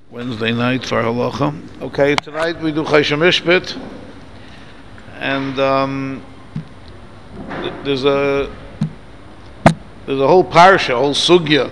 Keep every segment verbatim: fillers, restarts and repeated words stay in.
Wednesday night for halacha. Okay, tonight we do Choshen Mishpat, and um, th- there's a there's a whole parsha, a whole sugya,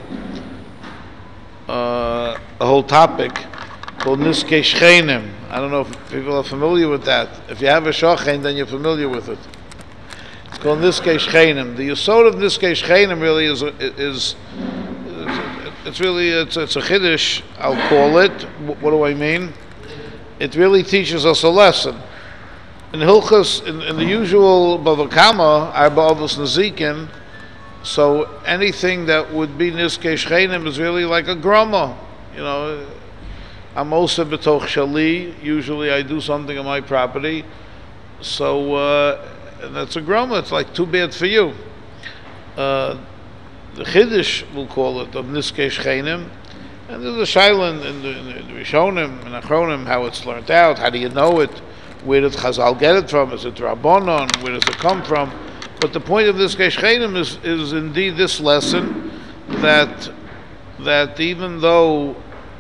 uh, a whole topic called Niskei Shchenim. I don't know if people are familiar with that. If you have a shochen, then you're familiar with it. It's called Niskei Shchenim. The yesod of Niskei Shchenim really is is it's really it's it's a chiddush. I'll call it. What do I mean? It really teaches us a lesson. In Hilchas, in, in the usual Bava Kama, Arba Avos Nazikin, so anything that would be Niskei Shchenim is really like a grama. You know, I'm also betoch shali. Usually I do something on my property. So uh, and that's a grama. It's like too bad for you. Uh, the Chiddush, we'll call it, of Niskei Shchenim. And there's a shaila in the, in the, in the Rishonim and Achronim, how it's learned out. How do you know it? Where did Chazal get it from? Is it Rabbanon? Where does it come from? But the point of Niskei Shchenim is, is indeed this lesson, that that even though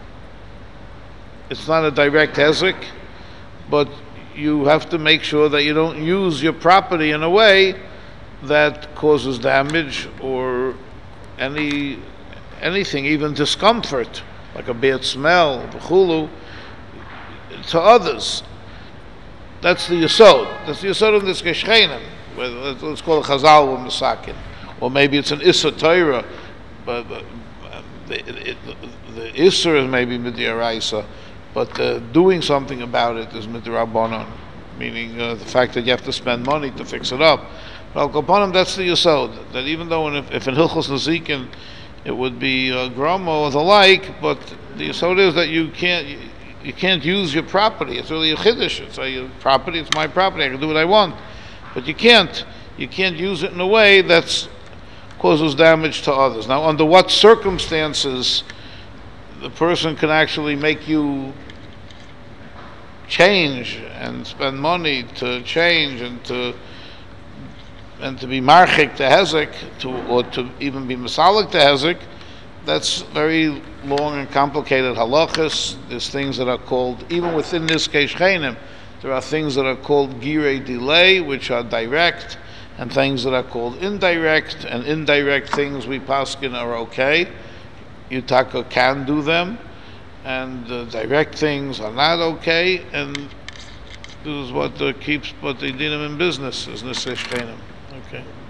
it's not a direct hezek, but you have to make sure that you don't use your property in a way that causes damage or any anything, even discomfort, like a bad smell, b'chulu, to others. That's the yesod. That's the yesod of this Niskei Shchenim. Let's call it Chazal or Masakin, or maybe it's an Issa Torah, but, but uh, the, it, the, the Issa is maybe Midiaraisa, but uh, doing something about it is Midirabbanon, meaning uh, the fact that you have to spend money to fix it up. But Al Kapanim, that's the yesod. That even though in, if in Hilchos Nazikin it would be uh, grama or the like, but the yesod is that you can't you, you can't use your property. It's really a chiddush. It's a property. It's my property. I can do what I want, but you can't you can't use it in a way that causes damage to others. Now, under what circumstances the person can actually make you change and spend money to change and to and to be marchik to hezek, to or to even be masalik to hezek, that's very long and complicated halachas. There's things that are called, even within this case Shchenim, there are things that are called girei delay, which are direct, and things that are called indirect, and indirect things we paskin are okay. Yutaka can do them, and uh, direct things are not okay, and this is what uh, keeps what they did them in business, is Niskei Shchenim. Okay.